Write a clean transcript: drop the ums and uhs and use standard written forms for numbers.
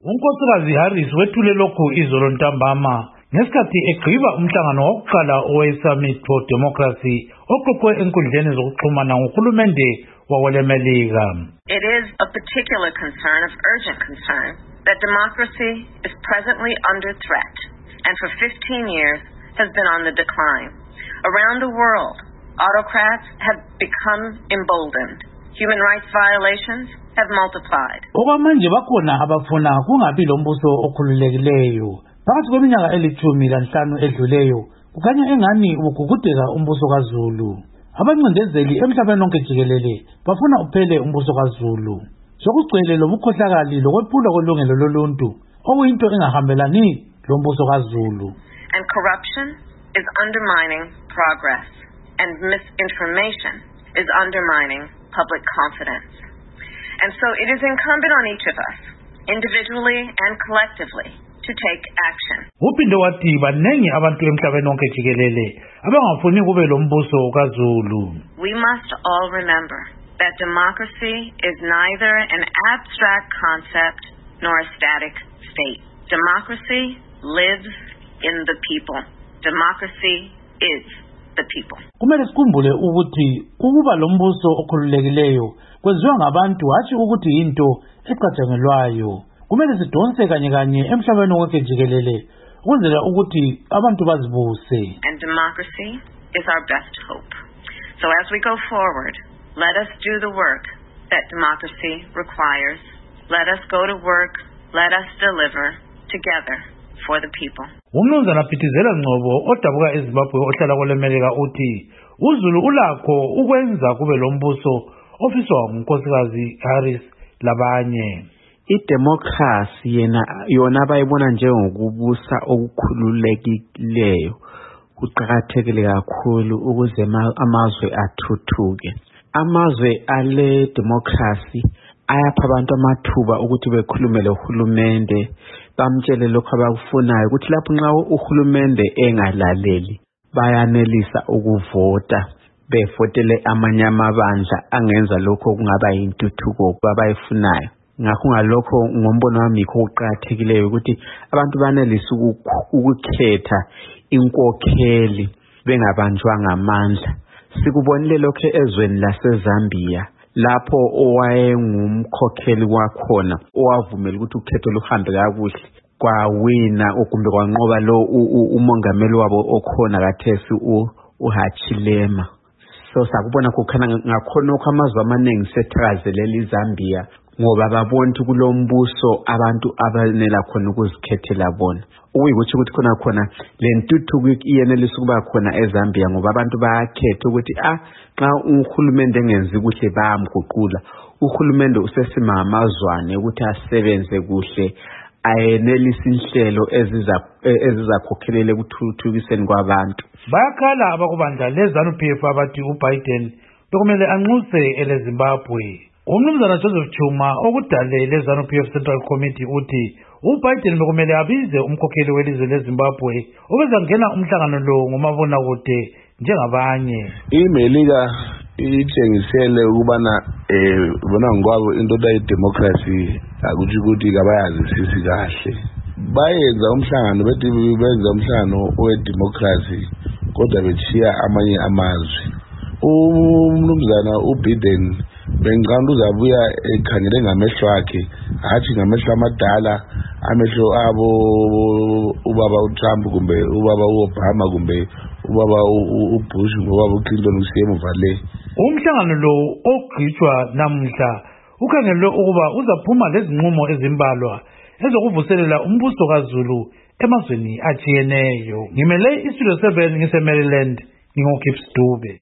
uNkosikazi Harris wethule lokhu izolo ntambama ngesikhathi egqiba umhlangano wokuqala owe-Summit for Democracy oqoqwe enkundleni zokuxhumana nguhulumende wakwelemelika. It is a particular concern, of urgent concern, that democracy is presently under threat and for 15 years has been on the decline. Around the world, autocrats have become emboldened. Human rights violations have multiplied. Okwamanje bakhona abafuna kungabi lombuso okhululekileyo. Phakathi kweminyaka eli-15 edluleyo, kukhanya engani ukugugudeka umbuso kaZulu. Abancindezeli emhlabeni wonke jikelele bafuna uphele umbuso kaZulu. Sokugcwele lobukhohlakali lokwephulwa kolungelo loluntu okuyinto engahambelani lombuso kaZulu. And corruption is undermining progress, and misinformation is undermining public confidence. And so it is incumbent on each of us, individually and collectively, to take action. Uphinde wathi banengi abantu emhlabeni wonke jikelele abangafuni kube lombuso kaZulu. We must all remember that democracy is neither an abstract concept nor a static state. Democracy lives in the people. Democracy is the people. Kumele sikhumbule ukuthi ukuba lombuso okhululekileyo kwenziwa ngabantu hatshi ukuthi into ecatshangelwayo. Kumele sidonse kanye kanye emhlabeni wonke jikelele ukwenzela ukuthi abantu bazibuse. And democracy is our best hope. So as we go forward, let us do the work that democracy requires. Let us go to work. Let us deliver together for the people. Umnumzana Phithizela Ngcobo odabuka eZimbabwe ohlala kwelemelika uthi uZulu ulakho ukwenza kube lombuso ofiswa nguNkosikazi Harris labanye. Idemocracy yona bayibona njengokubusa okukhululekileyo kuqhakathekile kakhulu ukuze amazwe athuthuke. Amazwe ale democracy ayapha abantu amathuba ukuthi bekhulume lohulumende bamtshele lokho abakufunayo ukuthi lapho nxa uhulumende engalaleli bayanelisa ukuvota befotele amanye amabandla angenza lokho kungaba yintuthuko abayifunayo. Ngakho ngalokho ngombono wami yikho kuqhakathekileyo ukuthi abantu banelisa ukukhetha inkokheli bengabanjwa ngamandla. Sikubonile lokho ezweni laseZambia lapho owayengumkhokheli wakhona owavumela ukuthi ukhetho luhambe kakuhle kwawina kumbe kwanqoba lo umongameli wabo okhona kathesi uHachilema. So sakubona kukhana ngakhona amazwe amaningi sethakazelela iZambia ngoba babona ukuthi kulombuso abantu abanela khona ukuzikhethela bona. Ukuyikuthi khona lentuthuko iyenelisa ukuba khona eZambia ngoba abantu bayakhetha ukuthi xa uhulumende engenzi kuhle bayamguqula. Uhulumende usesimamazwane ukuthi asebenze kuhle ayenelisa inhlelo ezizakhokhelele ukuthuthukiseni kwabantu. Bayakhala abakubandla leZANU-PF abathi uBiden bekumele anxuse eleZimbabwe. Umnumzana Joseph Chuma okudale leZANU-PF Central Committee uthi uBiden bekumele abize umkhokheli welizwe leZimbabwe obezangena umhlangano lo ngomabonakude njengabanye. IMelika itshengisele ukubana bona ngokwabo into yedemocracy akuthi ukuthi kabayazisisi kahle. Bayenza umhlangano bethi benza umhlangano owedemocracy kodwa bethiya amanye amazwe. Umnumzana uBiden bengicanda uzabuya ekhangele ngamehlo akhe hathi ngamehlo amadala amehlo abo ubaba uTrump kumbe ubaba uObama kumbe ubaba uBush ubaba uClinton usemuva le. Umhlangano lo ogqitshwa namhla ukhangelwe ukuba uzaphuma lezinqumo ezimbalwa ezokuvuselela umbuso kaZulu emazweni ajiyeneyo. Ngimele iStudio 7 ngise Maryland, ngingoGibbs Dube.